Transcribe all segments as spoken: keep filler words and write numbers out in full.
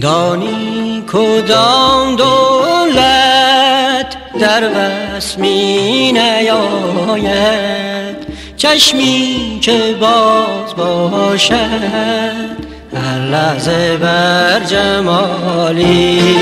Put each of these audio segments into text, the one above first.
دانی کدام دولت در وصف می نیاید، چشمی که باز باشد هر لحظه بر جمالی.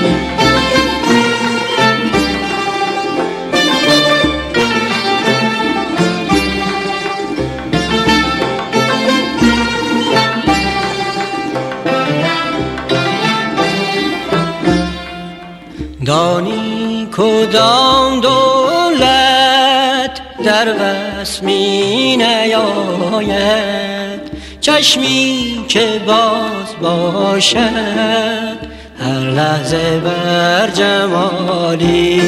دانی کدام دولت در وصف می نیاید، چشمی که باز باشد هر لحظه بر جمالی.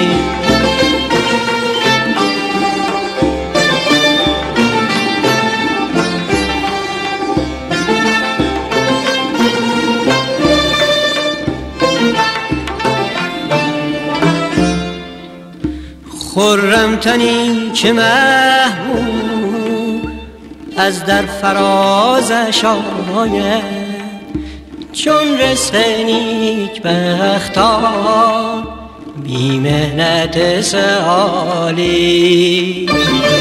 خرم تنی که محبوب از در فرازش آید، چون رزق نیک بختان بی محنت سآلی.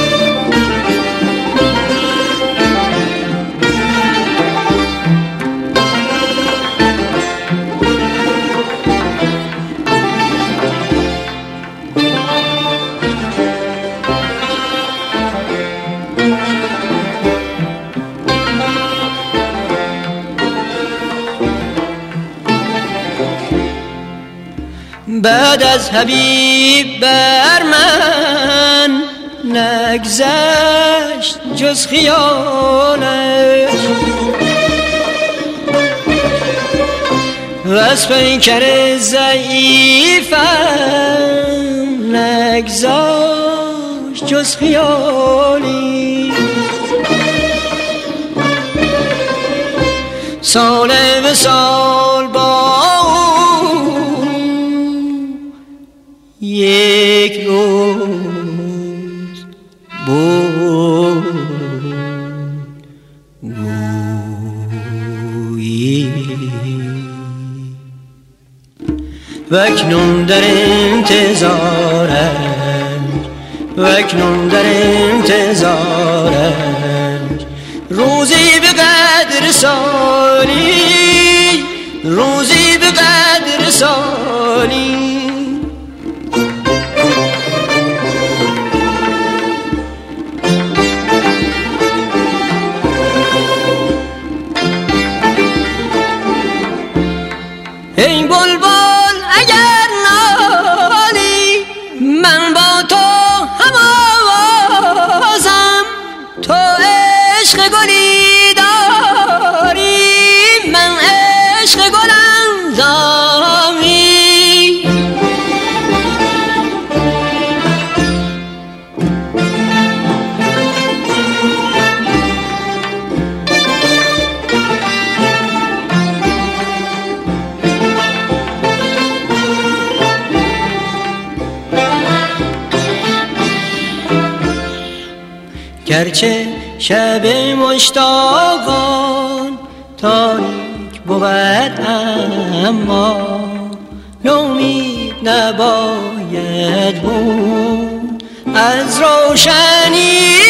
بعد از حبیب بر من نگذشت جز خیالش، و از پیکر ضعیفم نگذشت جز خیالی. سال به سال با یک روز بود گویی، و اکنون در انتظارش، و اکنون در انتظارش روزی به قدر سالی، روزی به قدر سالی. ای بلبل اگر نالی من با تو هم آوازم، تو عشق گلی داری من عشق گلم داری. گرچه شب مشتاقان تاریک بود، اما نومید نباید بود از روشنی